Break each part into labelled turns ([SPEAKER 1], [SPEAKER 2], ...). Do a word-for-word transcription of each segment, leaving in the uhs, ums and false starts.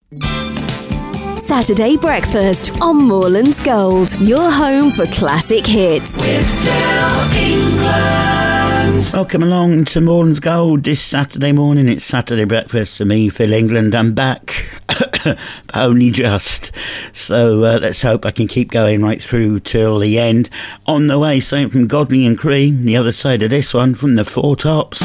[SPEAKER 1] Saturday Breakfast on Moorlands Gold, your home for classic hits.
[SPEAKER 2] With Phil England.
[SPEAKER 3] Welcome along to Moorlands Gold this Saturday morning. It's Saturday Breakfast for me, Phil England. I'm back, but only just. So uh, let's hope I can keep going right through till the end. On the way, something from Godley and Cream. The other side of this one from the Four Tops.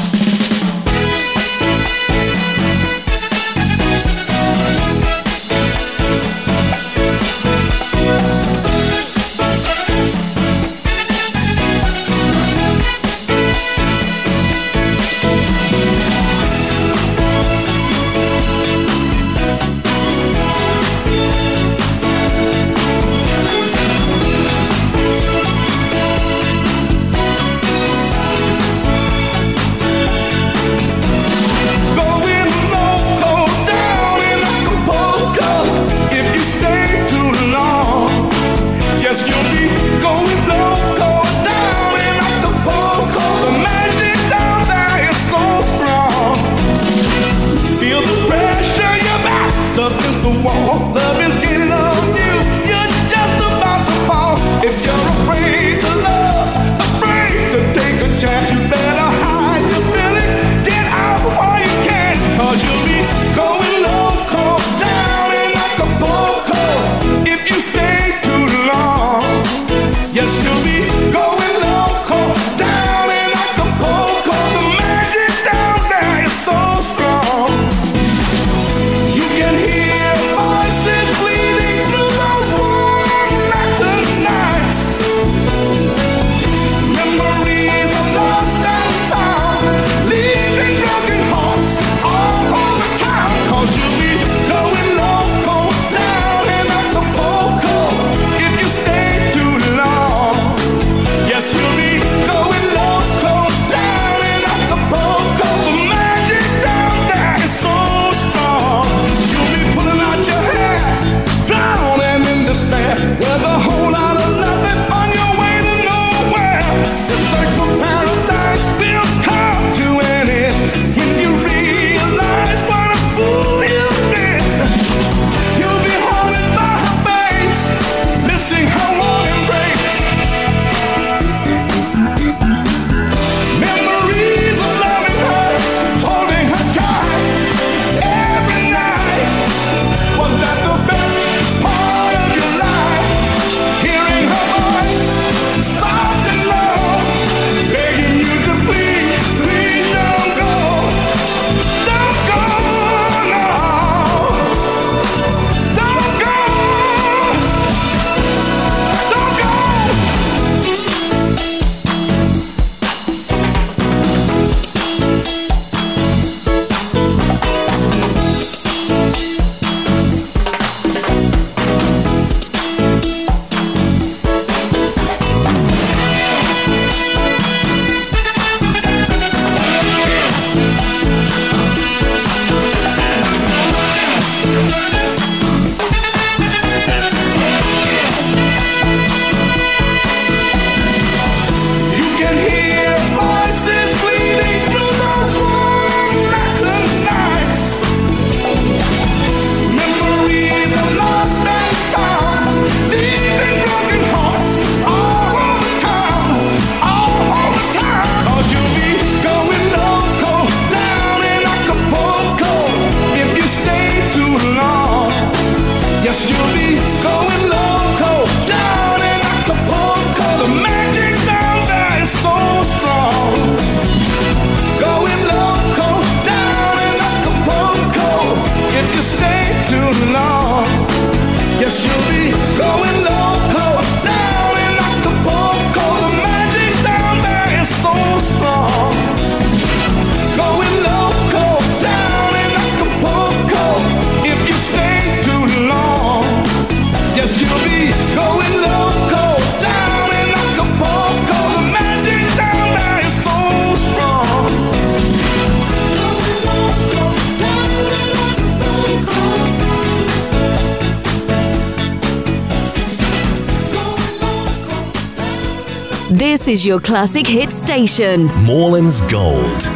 [SPEAKER 1] This is your classic hit station.
[SPEAKER 4] Moorlands Gold.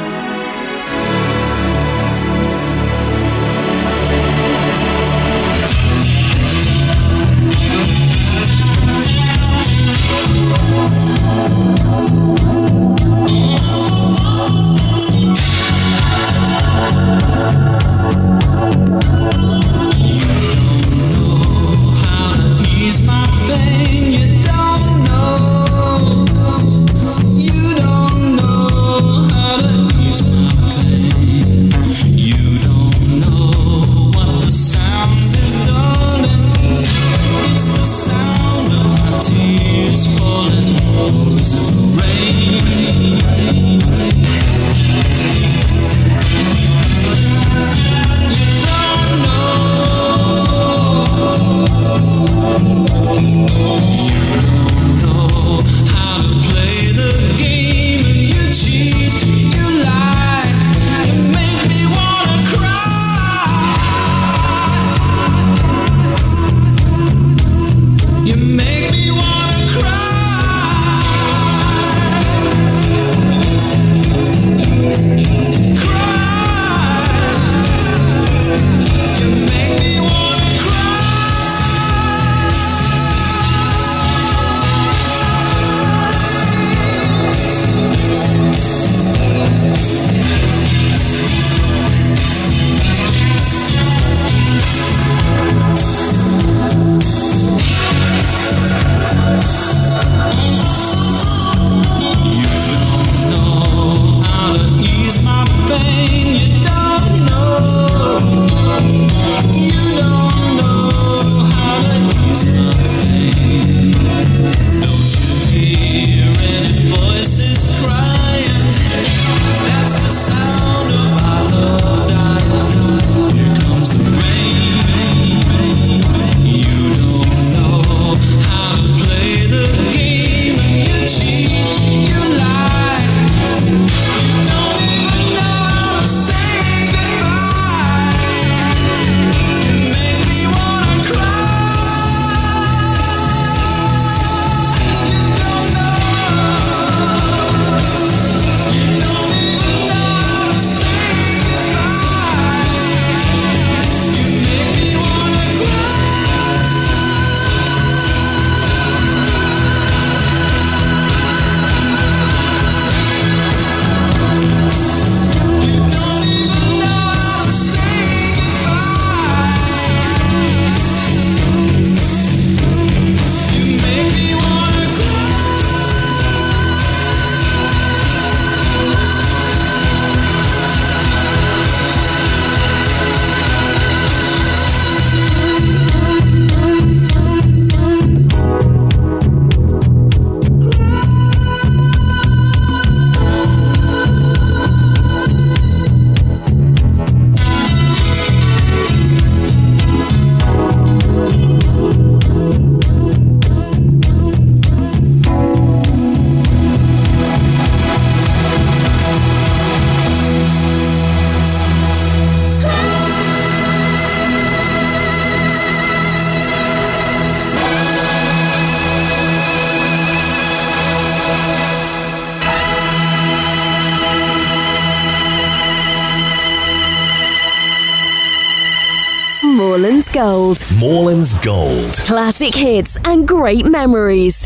[SPEAKER 1] Moreland's Gold.
[SPEAKER 4] Moreland's Gold.
[SPEAKER 1] Classic hits and great memories.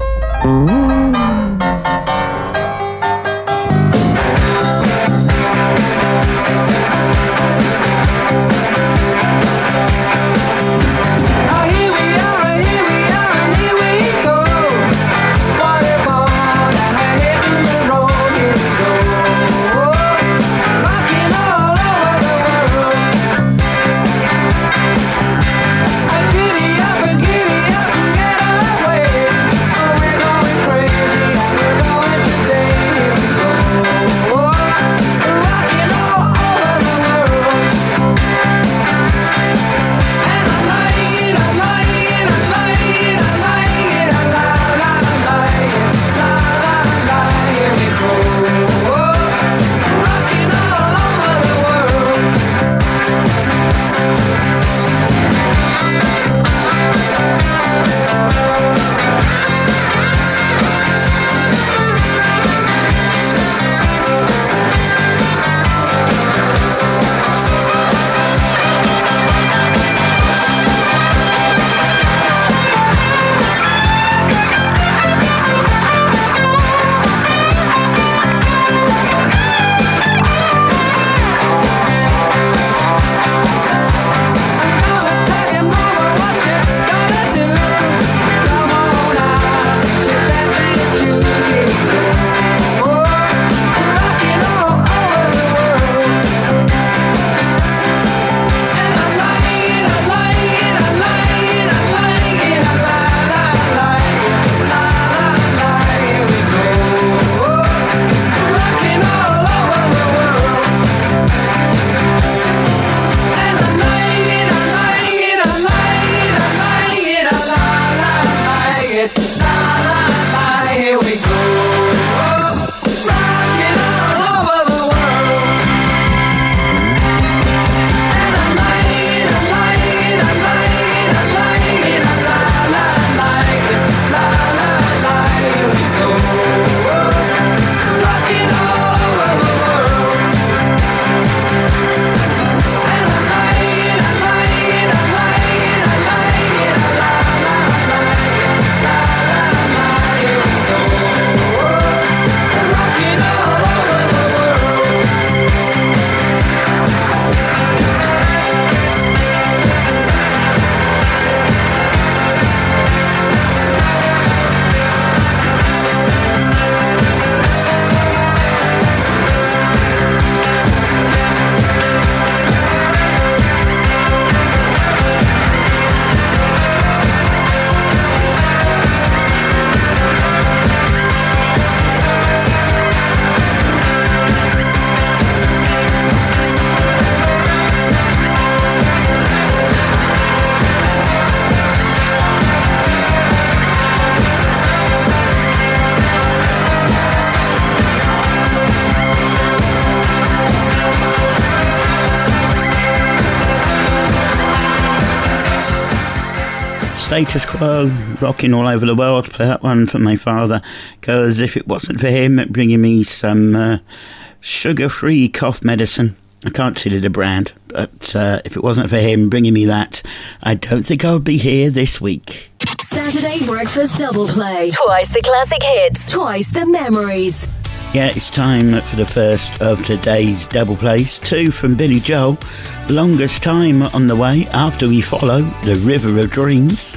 [SPEAKER 3] Status Quo, rocking all over the world. Play that one for my father, because if it wasn't for him bringing me some uh, sugar-free cough medicine, I can't tell you the brand, but uh, if it wasn't for him bringing me that, I don't think I would be here this week.
[SPEAKER 1] Saturday Breakfast Double Play. Twice the classic hits, twice the memories.
[SPEAKER 3] Yeah, it's time for the first of today's double plays. Two from Billy Joel. Longest Time on the way after we follow the River of Dreams.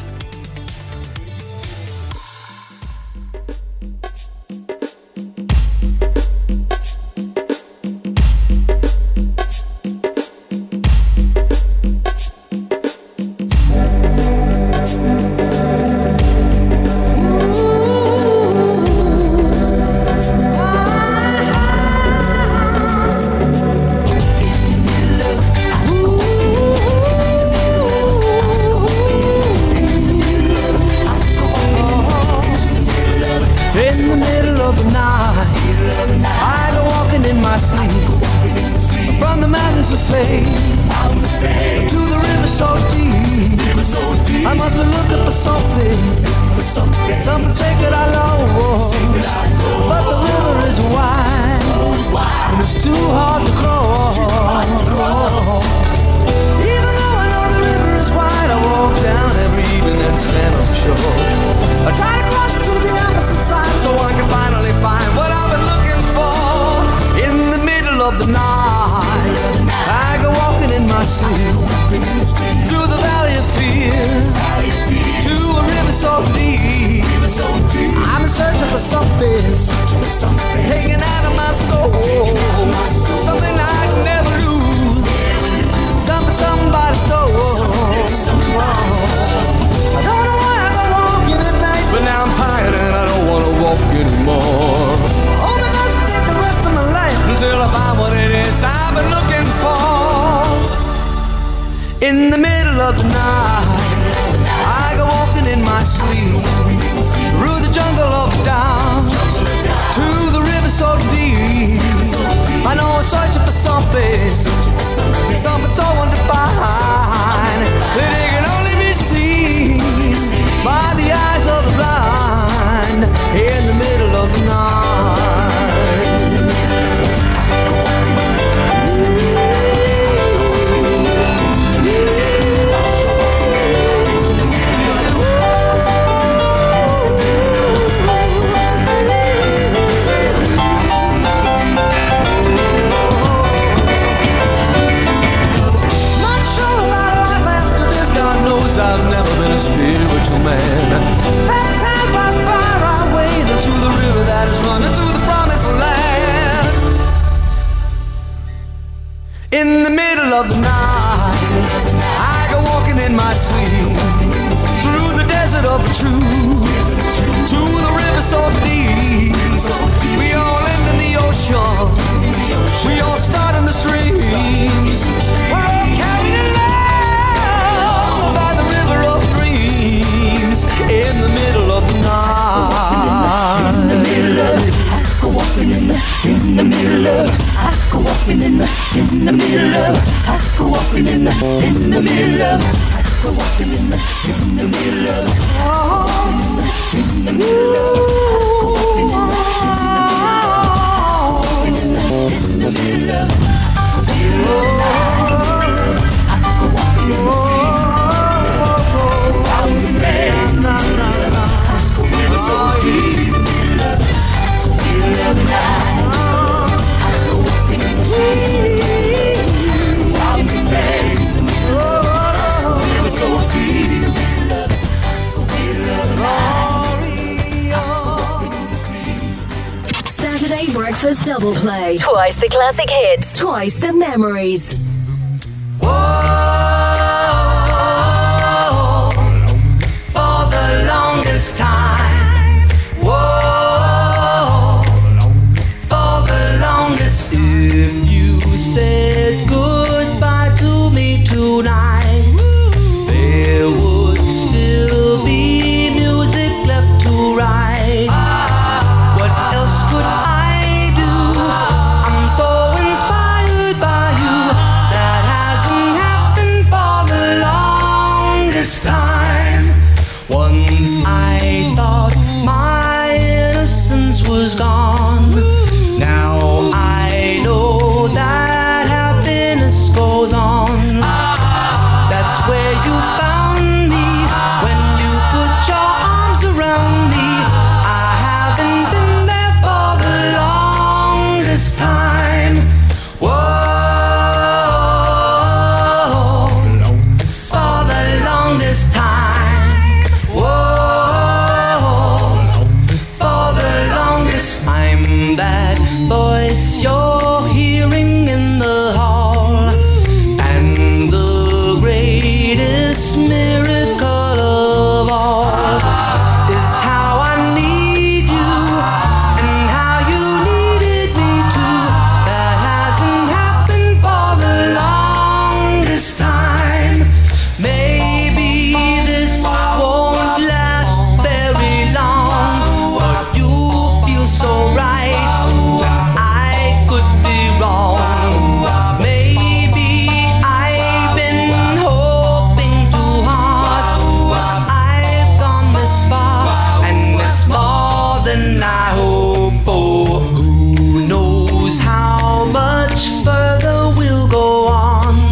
[SPEAKER 5] Even though I know the river is wide,
[SPEAKER 4] of the night, I go walking in my sleep through the jungle of doubt to the river so deep. I know I'm searching for something, something so undefined that it can only be seen by the eyes of the blind in the middle of the night. I've never been a spiritual man. Baptized by fire, I wade into the river that is running to the promised land. In the middle of the night, I go walking in my sleep through the desert of the truth to the river so deep. We all end in the ocean. We all start in the streams. We're all carried along by the river of dreams in the middle of the night. In the middle of it, I go walking in the, in the middle of it, I go walking in the, in the middle of it, I go walking in the, in the middle of it, I go walking in the, in the middle of it, oh, in the middle of it, in the middle of it, I go walking in the sea. So deep, love, love now. I go walking in the sea. I'm afraid. Oh, we're so deep, love, love now.
[SPEAKER 1] Saturday breakfast double play. Twice the classic hits. Twice the memories.
[SPEAKER 4] Whoa, for the longest time. Whoa, for the longest. If you said goodbye to me tonight, there would still be music left to write. What else could I do? I'm so inspired by you. That hasn't happened for the longest time. Once I thought my innocence was gone. Now I know that happiness goes on. That's where you found me when you put your arms around me. I haven't been there for the longest time. Whoa, for the longest time. Whoa, for the longest time. That voice you're hearing in the hall, and the greatest miracle of all is how I need you and how you needed me too. That hasn't happened for the longest time. Maybe this won't last very long, but you feel so right that I could be wrong. Maybe I've been hoping too hard, but I've gone this far, and it's more than I hoped for. Who knows how much further we'll go on?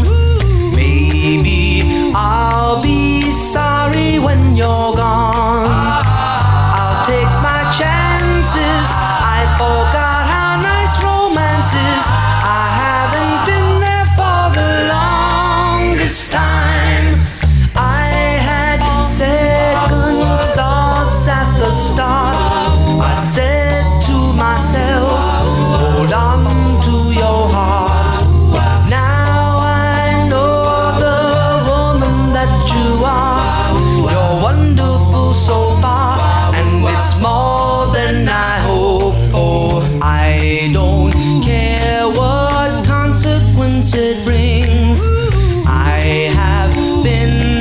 [SPEAKER 4] Maybe I'll be sorry when you're gone. I'll take my chances. I forgot how nice romance is. I haven't been there for the longest time. I had second thoughts at the start. I said to myself, hold on to your heart. Now I know the woman that you are. You're wonderful so far, and it's more than I hoped for. I don't care what consequence it brings. I have been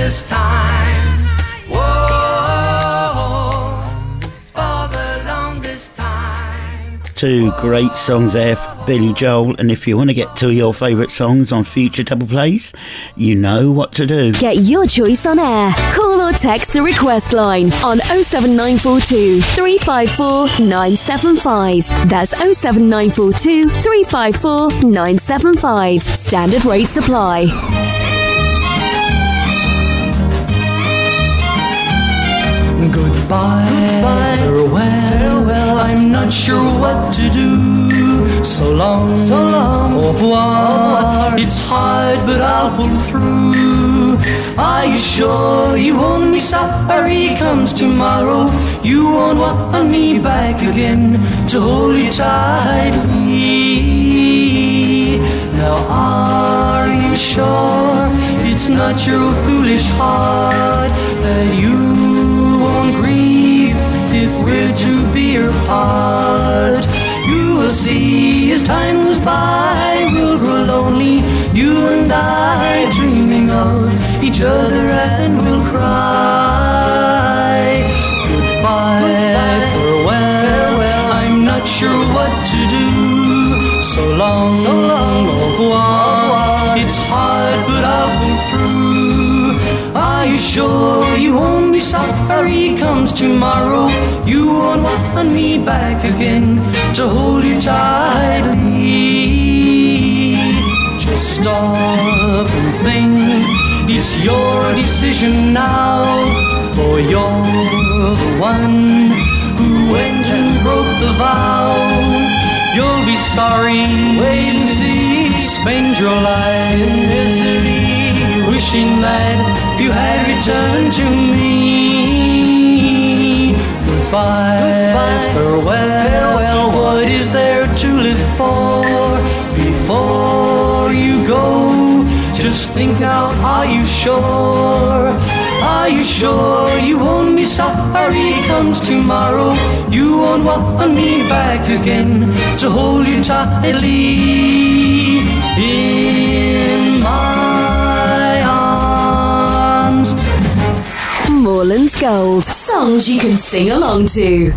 [SPEAKER 4] longest time. Whoa, for the longest time.
[SPEAKER 3] Two great songs there from Billy Joel, and if you want to get two of your favourite songs on future double plays, you know what to do.
[SPEAKER 1] Get your choice on air. Call or text the request line on oh seven nine four two, three five four, nine seven five. That's oh seven nine four two, three five four, nine seven five. Standard rate supply.
[SPEAKER 4] Goodbye, Goodbye, farewell, farewell, I'm not sure what to do. So long, so long, au revoir. It's hard, but I'll pull through. Are you sure you won't be sorry comes tomorrow? You won't want me back again to hold you tightly. Now are you sure it's not your foolish heart that you won't grieve if we're to be apart? You will see as time goes by, we'll grow lonely, you and I, dreaming of each other, and we'll cry. Goodbye, farewell, farewell, I'm not sure what to do. So long, so long, au revoir. It's hard, but I'll pull through. Are you sure you won't be sorry comes tomorrow? You won't want me back again to hold you tightly. Just stop and think, it's your decision now. For you're the one who went and broke the vow. You'll be sorry, wait and see. Spend your life in misery, wishing that you had returned to me. Goodbye, Goodbye, farewell, farewell. What is there to live for before you go? Just think now, are you sure? Are you sure you won't be sorry comes tomorrow? You won't want me back again to hold you tightly in my arms.
[SPEAKER 1] Moreland's Gold. Songs you can sing along to.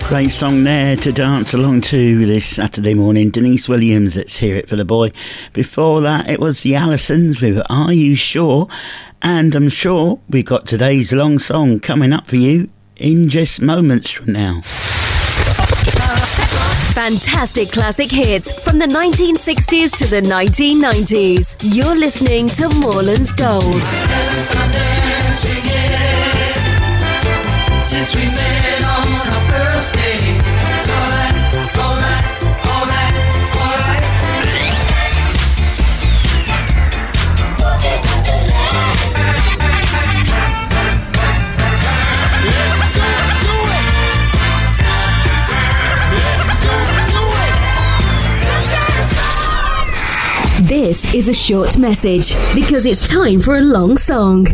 [SPEAKER 3] Great song there to dance along to this Saturday morning. Denise Williams, let's hear it for the boy. Before that, it was the Allisons with Are You Sure? And I'm sure we've got today's long song coming up for you in just moments from now.
[SPEAKER 1] Fantastic classic hits from the nineteen sixties to the nineteen nineties. You're listening to Moreland's Gold.
[SPEAKER 2] Since we met on our first day, it's alright, alright, alright, alright. Let's do it, do it. Let's do it, do it.
[SPEAKER 1] This is a short message because it's time for a long song.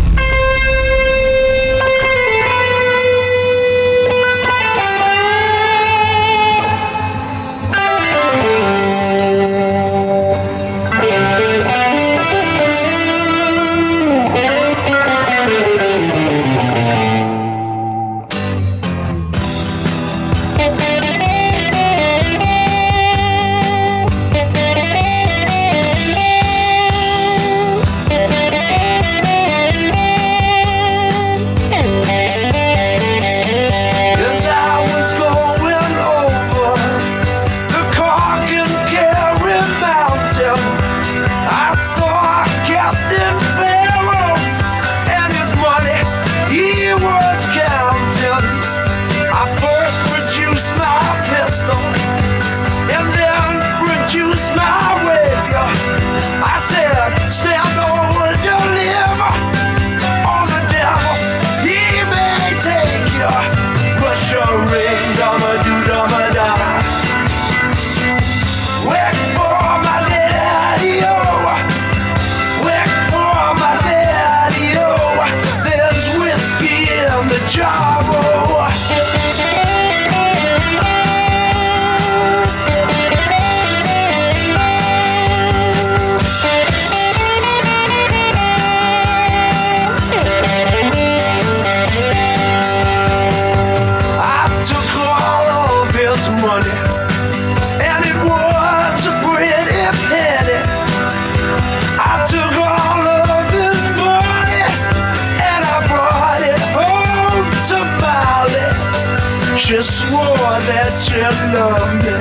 [SPEAKER 5] She swore that you loved me,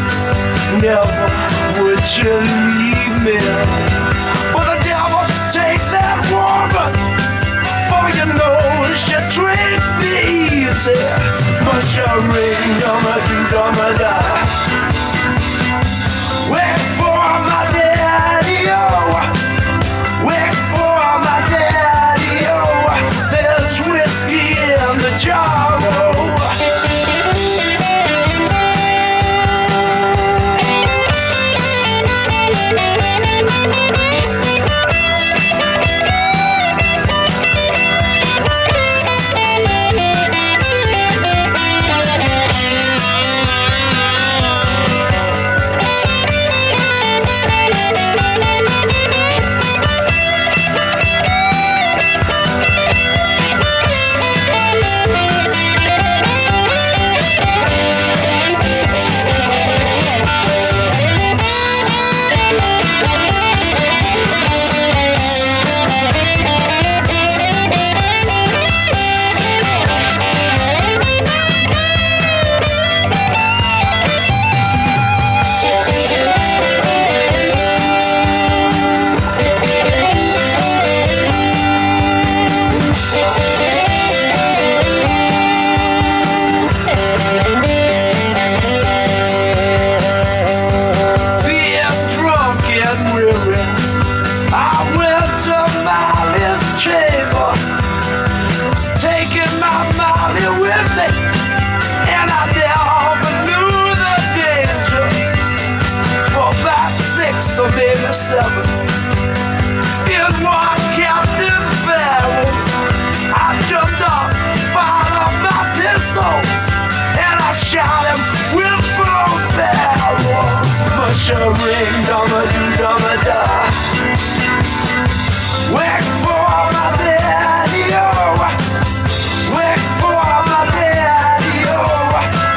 [SPEAKER 5] never would you leave me. For the devil take that woman, for you know she treat me easy. But she ring, dumma do, dumma da. Wait for my daddy, oh. Wait for my daddy, oh. There's whiskey in the jar, oh. Seven. In one Captain Farrell, I jumped up, fired up my pistols, and I shot him with both barrels. Much a ring, dumma do, dumma da. Wait for my daddy, oh. Wait for my daddy, oh.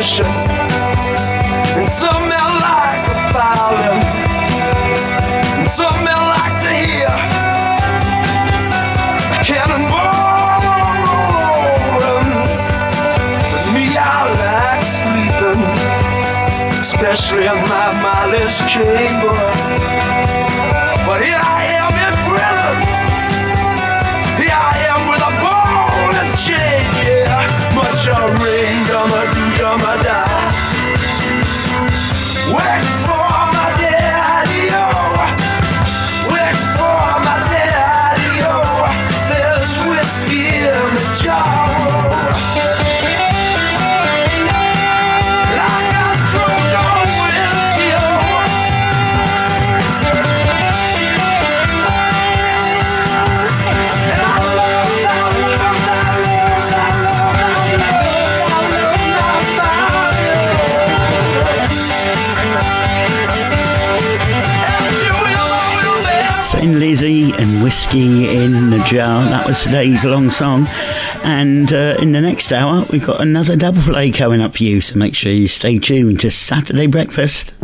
[SPEAKER 5] ammunition, and some men like the violin, and some men like to hear a cannonball rolling. But me, I like sleeping, especially in my mindless chamber. But here I am in prison, here I am with a ball and chain, yeah. Much a ring, dumma do, dumma da. Wait for my daddy-o, wait for my daddy-o. There's whiskey in the jar. I got drunk on whiskey-o. And I love, I love, I love, I love, I love,
[SPEAKER 3] Thin Lizzy and Whiskey in the Jar. That was today's long song. And uh, in the next hour, we've got another double play coming up for you. So make sure you stay tuned to Saturday Breakfast.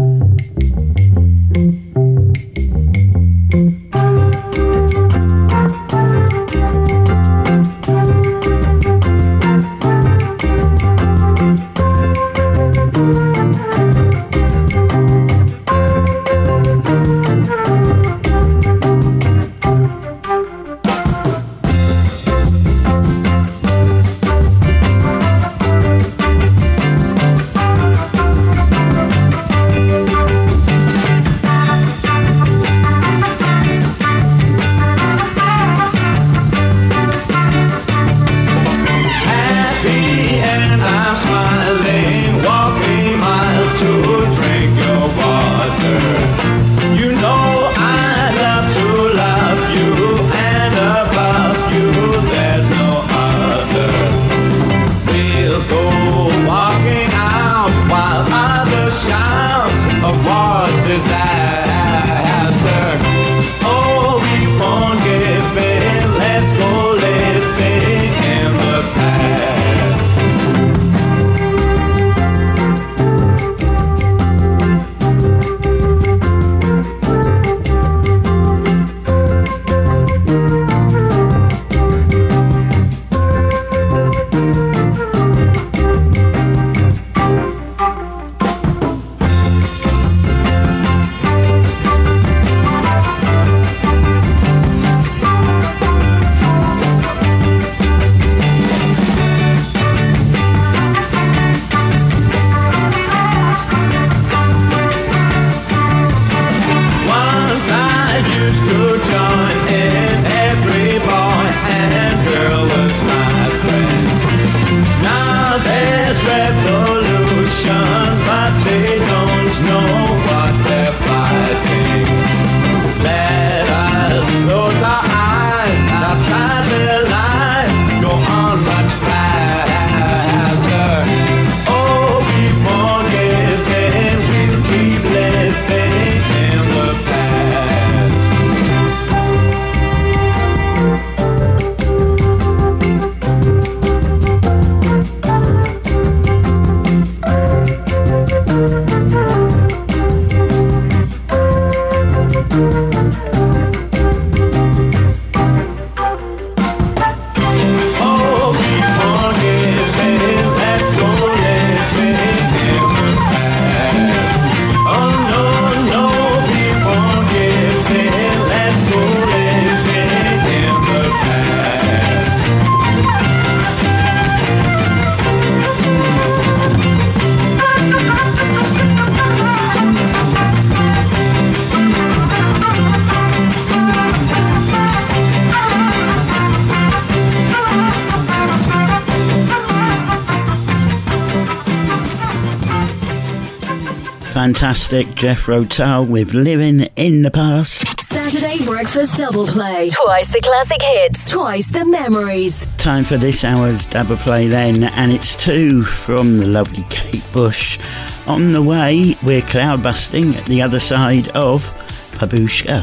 [SPEAKER 3] Fantastic Jeff Rotal with Living in the Past.
[SPEAKER 1] Saturday Breakfast Double Play. Twice the classic hits, twice the memories.
[SPEAKER 3] Time for this hour's double play then, and it's two from the lovely Kate Bush. On the way, we're cloud busting at the other side of Babushka.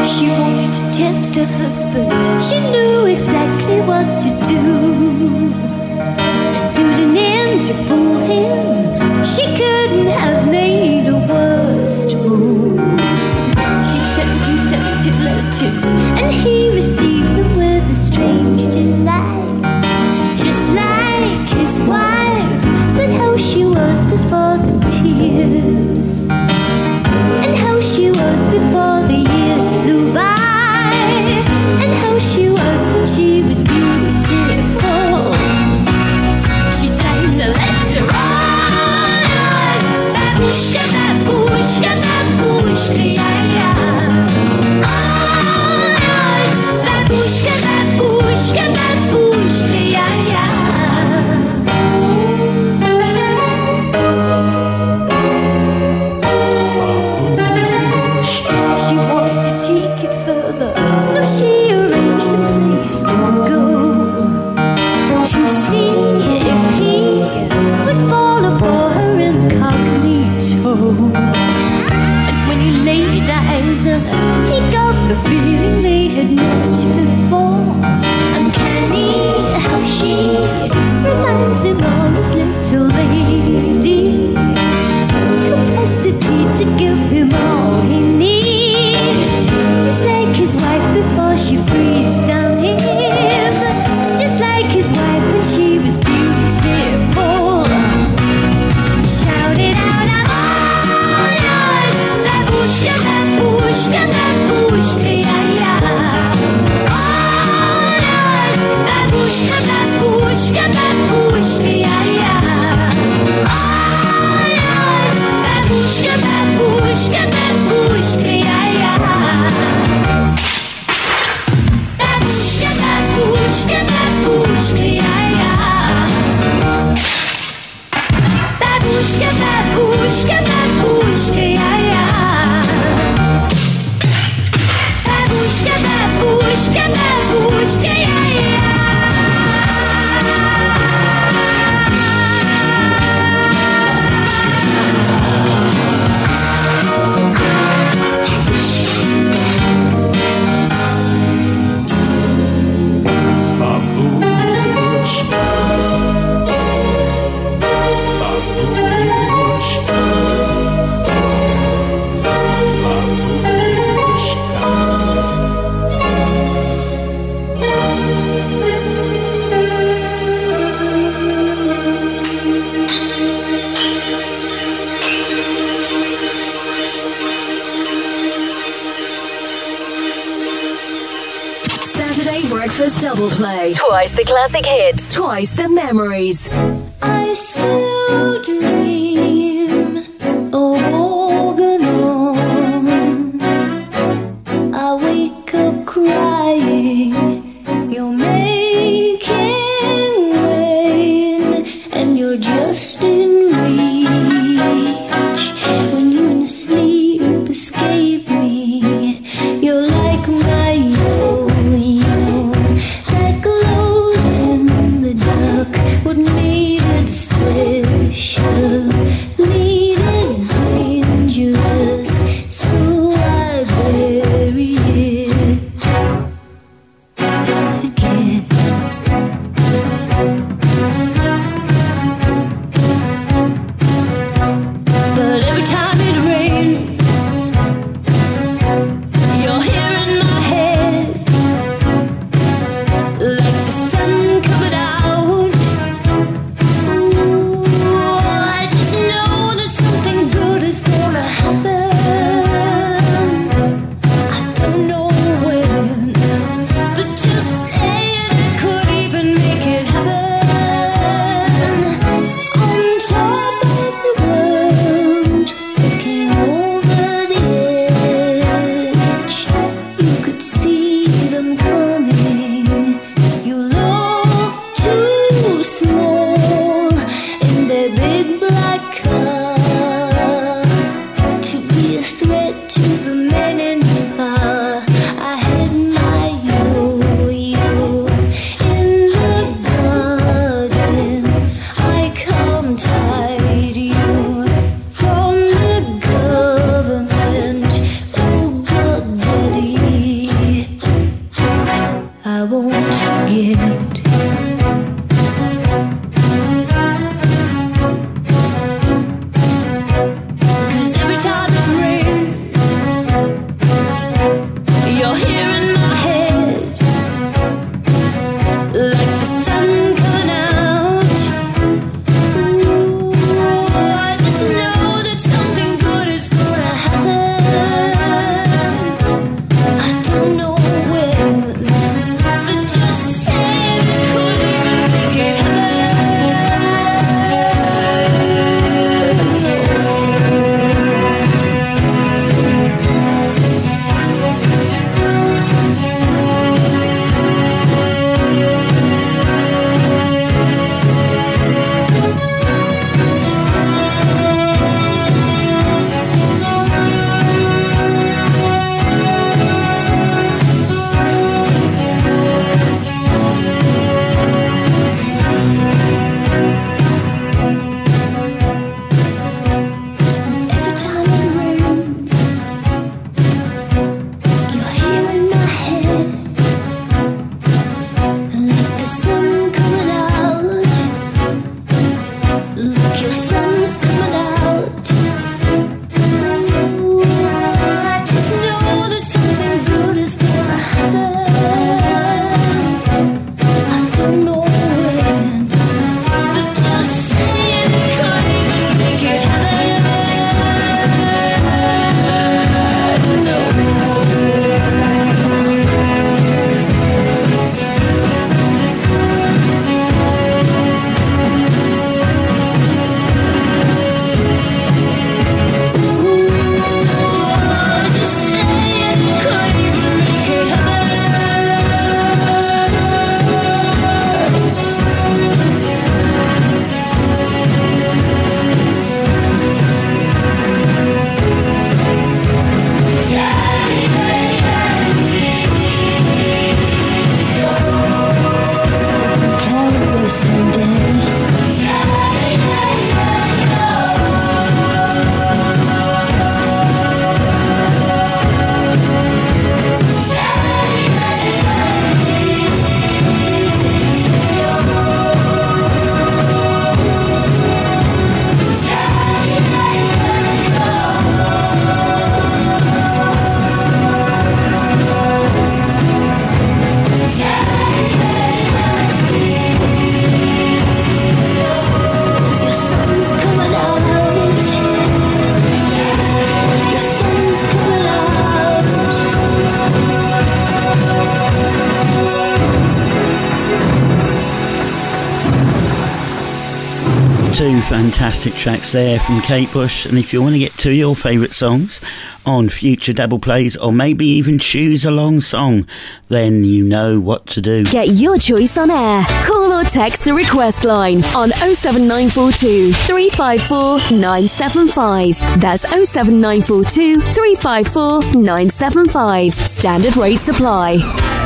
[SPEAKER 6] She wanted to test her husband. She knew exactly what to do. A pseudonym to fool him. She couldn't have made a worse move. She sent him seventy letters, and he received them with a strange delight. Just like his wife, but how she was before the tears, and how she was before the years flew by, and how she was when she was beautiful. She sang the letter on, babushka, babushka, babushka, yeah, yeah. Oh, babushka, babushka, babushka, yeah, yeah. She wanted to take it further, so she arranged a place to go, to see if he would follow for her incognito. And when he laid eyes on her, he got the feeling they had met before. Uncanny how she reminds him of his little lady, capacity to give him all he needs, just like his wife before she freezed on him, just like his wife when she was beautiful. Shout it out, I'm all yours, babushka, babushka, babushka, yeah, yeah. All yours, babushka, babushka, babushka, yeah, yeah. All yours, babushka, babushka, babushka, yeah, yeah. Babushka, babushka, babushka, yeah, yeah. Babushka, babushka, babushka, yeah, yeah. Babushka, babushka, babushka, yeah, yeah.
[SPEAKER 1] Saturday breakfast double play. Twice the classic hits, twice the memories.
[SPEAKER 6] I still dream of Organon. I wake up crying. You're making rain, and you're just in reach. When you in sleep escape me, you're like my yo-yo, that glowed in the dark. What made it special?
[SPEAKER 3] Two fantastic tracks there from Kate Bush, and if you want to get to your favourite songs on future double plays or maybe even choose a long song, then you know what to do.
[SPEAKER 1] Get your choice on air. Call or text the request line on oh seven nine four two, three five four, nine seven five. That's oh seven nine four two, three five four, nine seven five. Standard rates apply.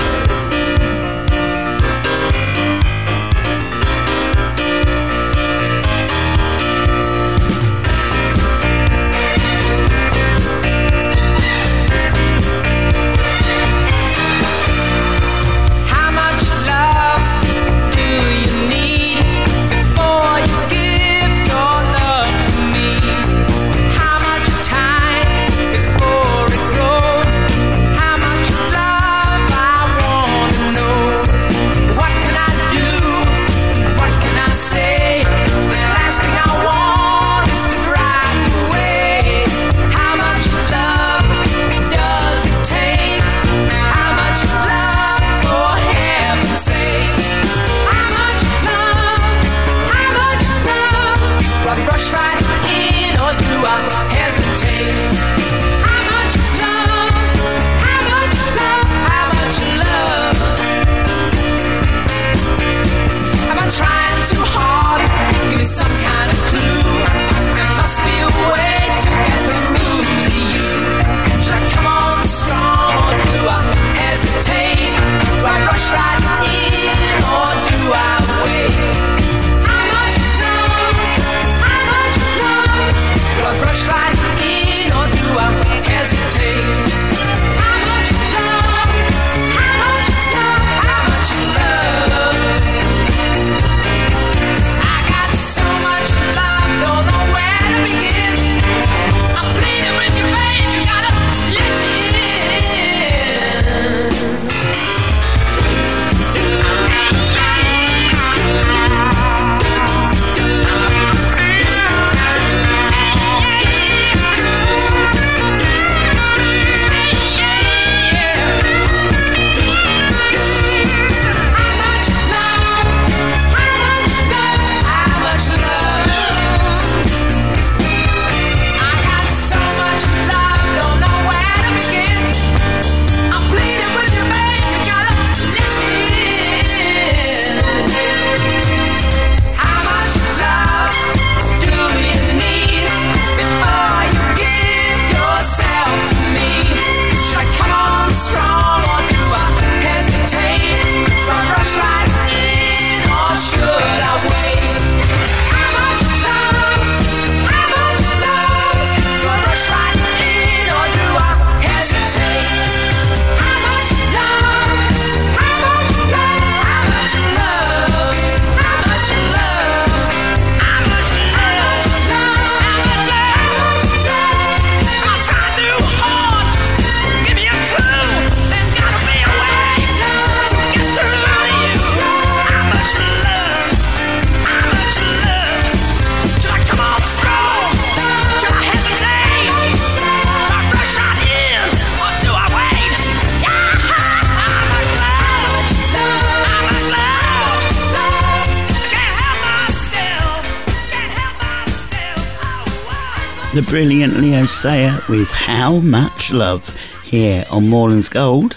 [SPEAKER 3] The brilliant Leo Sayer with How Much Love here on Moreland's Gold.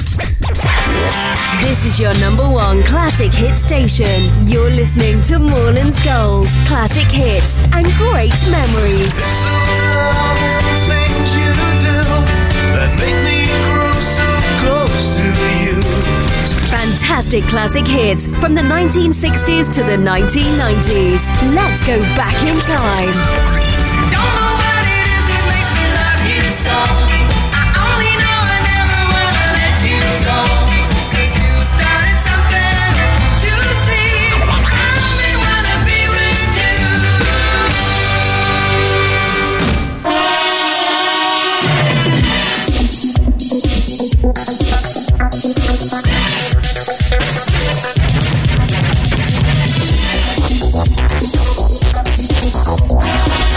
[SPEAKER 1] This is your number one classic hit station. You're listening to Moreland's Gold. Classic hits and great memories.
[SPEAKER 5] Things you do that make me grow so close to you.
[SPEAKER 1] Fantastic classic hits from the nineteen sixties to the nineteen nineties. Let's go back in time.
[SPEAKER 2] Don't know what it is that makes me love you so. I only know I never wanna let you go. 'Cause you started something, you see. I only wanna be with you.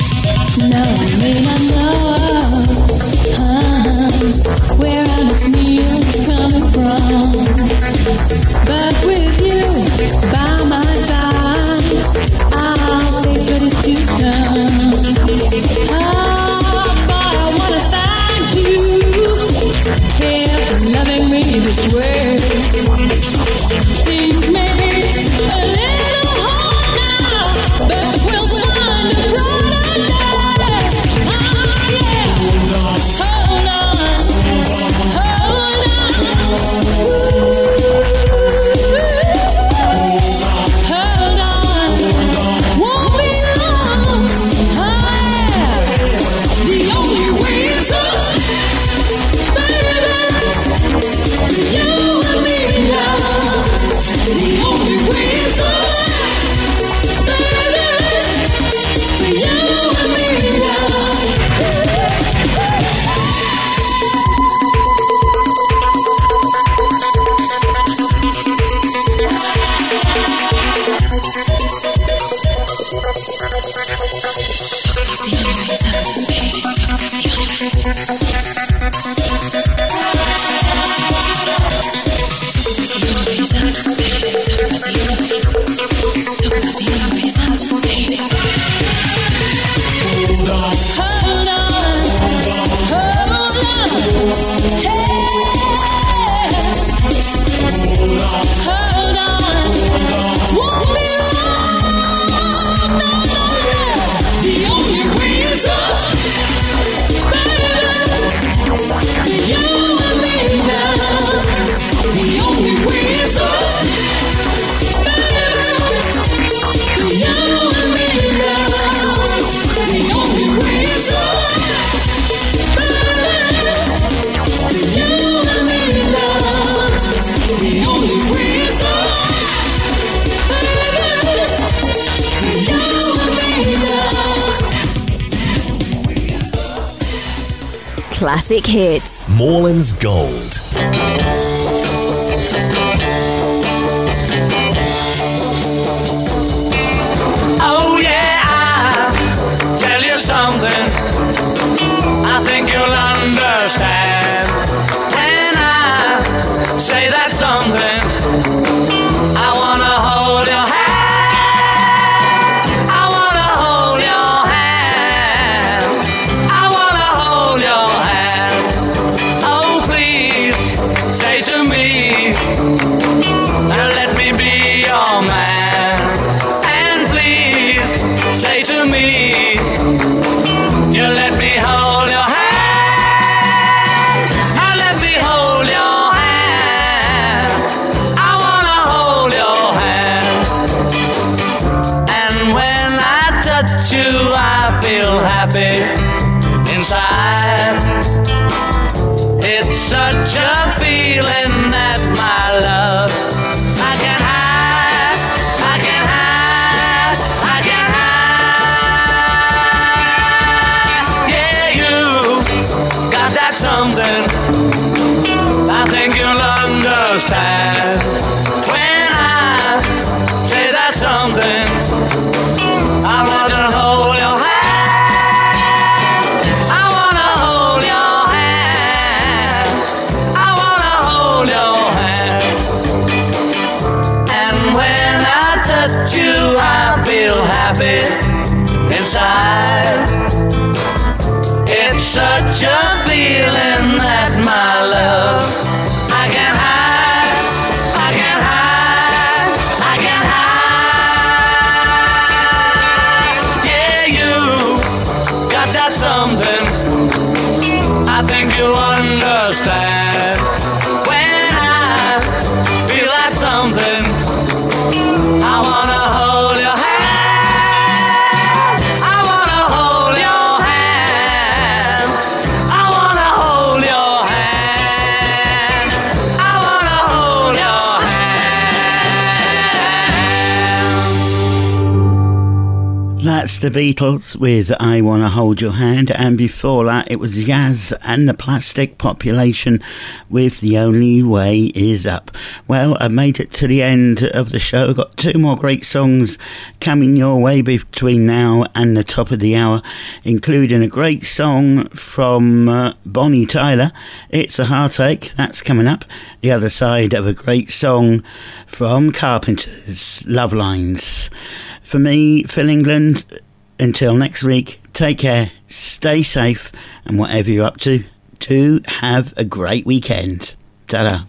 [SPEAKER 7] No, may not know uh, where our next meal is coming from. But with you by my side, I'll face what is to come. Oh, boy, I wanna thank you here for loving me this way. Things may be a little hard now, but we'll find a brighter day. Oh, yeah. Hold on, hold on, hold on, won't be long. Oh, yeah. The only reason, baby, you and me now. The only reason, baby, you and me now. Hold on, hold on, hey. Hold on, won't be long, no, no. The only reason, baby, you and me now. The only reason, baby, you and me now. The only reason, baby, you and me now. The only reason, baby, you and me now.
[SPEAKER 1] Classic hits.
[SPEAKER 8] Moreland's Gold.
[SPEAKER 5] Oh yeah, I'll tell you something I think you'll understand. When I say that something, I wanna hold your hand. I wanna hold your hand. I wanna hold your hand. Oh please, say to me, now let me be your man. And please, say to me, you let me hold your hand. Now let me hold your hand. I wanna hold your hand. And when I touch you, I feel happy inside. It's such a feeling that my love I can hide, I can hide, I can hide. Yeah, you got that something I think you'll understand. When I say that something, I wanna hold your hand. I wanna hold your hand. I wanna hold your hand. And when I touch you, I feel happy inside. It's such a feeling that my love I can hide, I can hide, I can hide. Yeah, you got that something I think you understand. When I feel that something, I wanna hold your hand. I wanna hold your hand. I wanna hold your hand. I wanna hold your hand.
[SPEAKER 3] That's was the Beatles with I Wanna Hold Your Hand, and before that it was Yaz and the Plastic Population with The Only Way Is Up. Well, I've made it to the end of the show. Got two more great songs coming your way between now and the top of the hour, including a great song from uh, Bonnie Tyler, It's a Heartache, that's coming up. The other side of a great song from Carpenters, Love Lines. For me, Phil England, until next week, take care, stay safe, and whatever you're up to, do have a great weekend. Ta-da.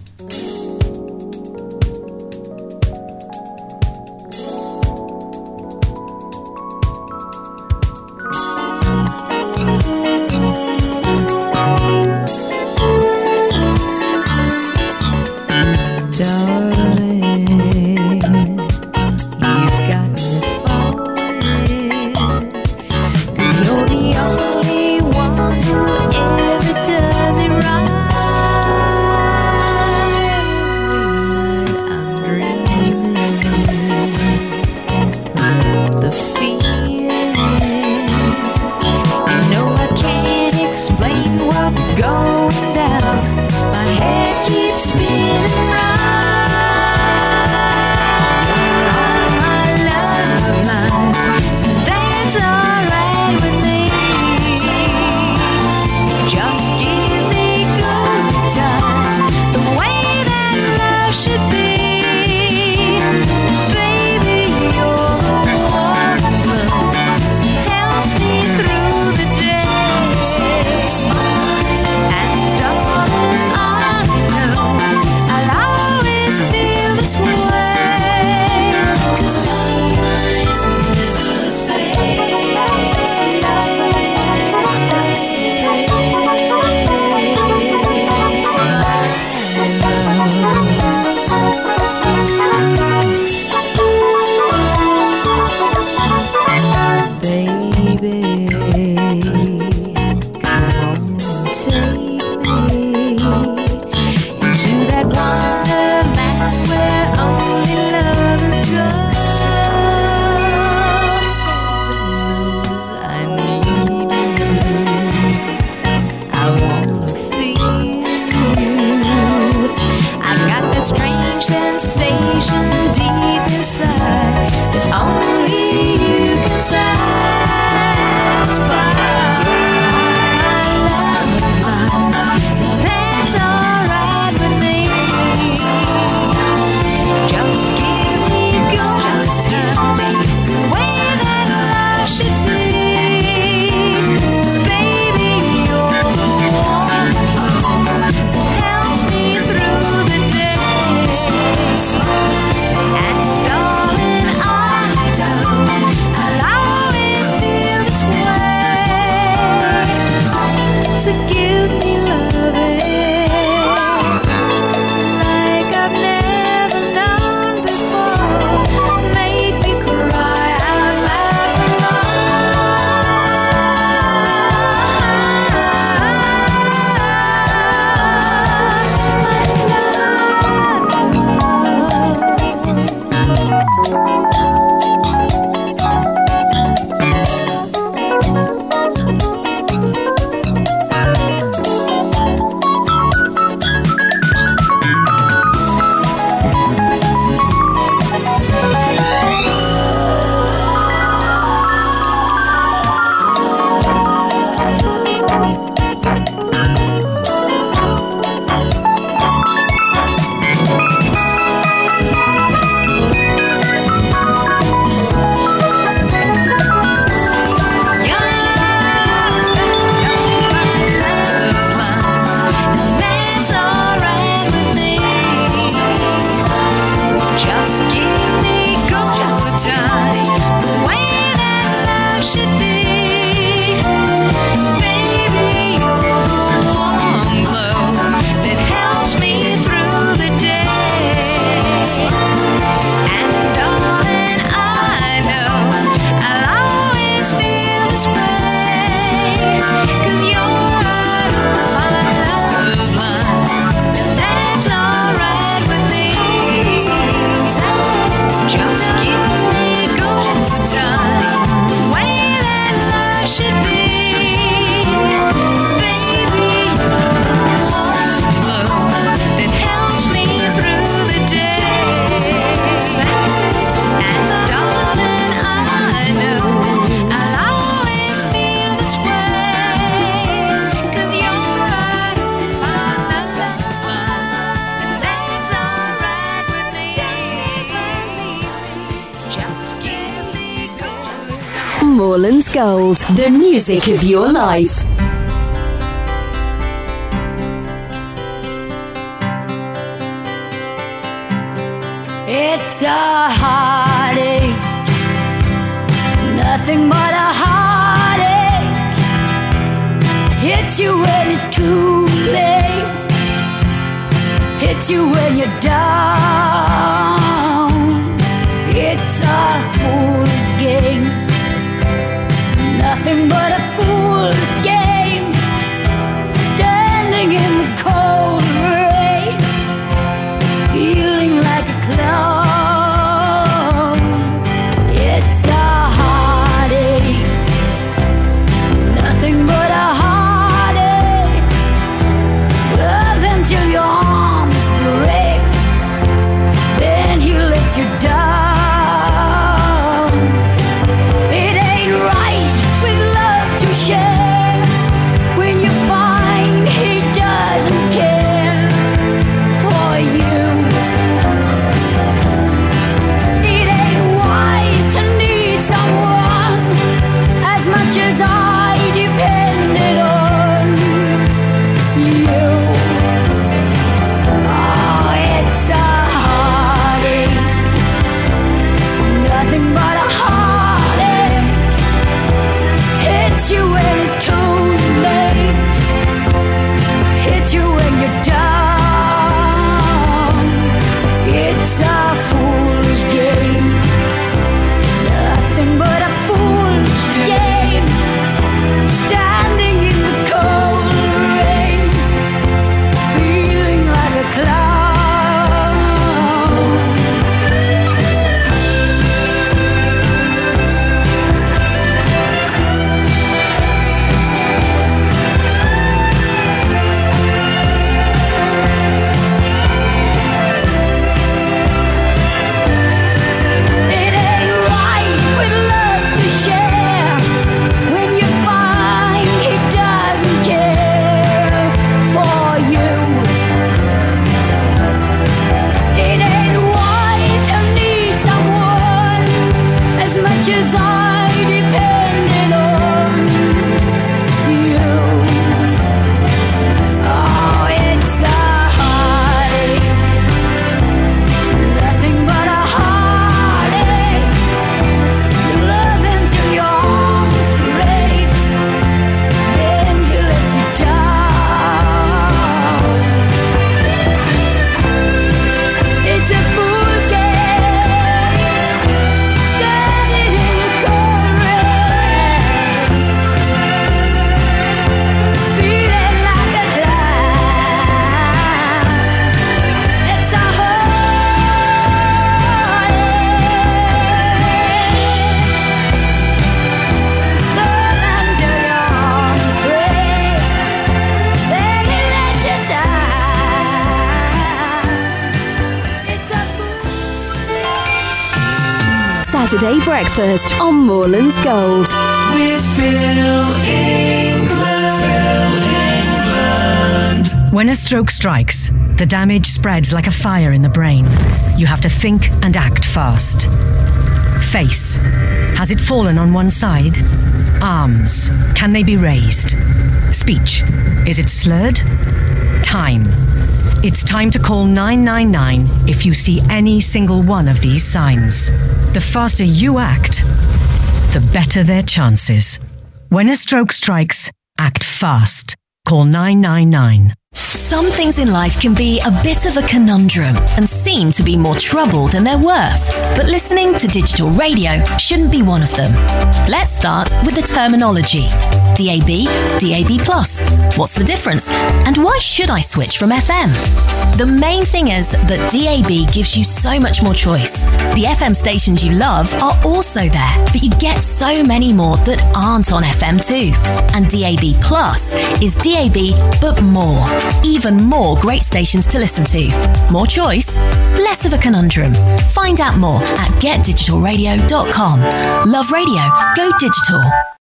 [SPEAKER 1] Moreland's Gold, the music of your life.
[SPEAKER 6] It's a heartache, nothing but a heartache. Hits you when it's too late, hits you when you're down. It's a fool's game, nothing but a fool's game. Standing in the cold rain, feeling like a clown. It's a heartache, nothing but a heartache. Love until your arms break, then he lets you down. It ain't right with love to share when you find he doesn't care for you. It ain't wise to need someone as much as I depended on you. Oh, it's a heartache, nothing but a heartache. Hits you when it's too late, hits you when you're down. It's a fool's game, nothing but a fool's game. Standing in the cold rain, feeling like a clown. It ain't right with love to share when you find he doesn't care for you. It ain't wise to need someone as much as I depended on you. Oh, it's a heartache, nothing but a heartache. You love until your arms break, then he lets you down. It's a fool's game, standing in the cold rain, feeling like a clown. It's a heartache, love until your arms break, then he lets you down. It's a
[SPEAKER 1] Saturday breakfast on Moreland's Gold.
[SPEAKER 2] With Phil England.
[SPEAKER 8] When a stroke strikes, the damage spreads like a fire in the brain. You have to think and act fast. Face. Has it fallen on one side? Arms. Can they be raised? Speech. Is it slurred? Time. It's time to call nine nine nine if you see any single one of these signs. The faster you act, the better their chances. When a stroke strikes, act fast. Call nine nine nine.
[SPEAKER 9] Some things in life can be a bit of a conundrum and seem to be more trouble than they're worth. But listening to digital radio shouldn't be one of them. Let's start with the terminology. D A B, D A B plus. What's the difference? And why should I switch from F M? The main thing is that D A B gives you so much more choice. The F M stations you love are also there, but you get so many more that aren't on F M too. And D A B plus is D A B but more. Even more great stations to listen to. More choice, less of a conundrum. Find out more at get digital radio dot com. Love radio, go digital.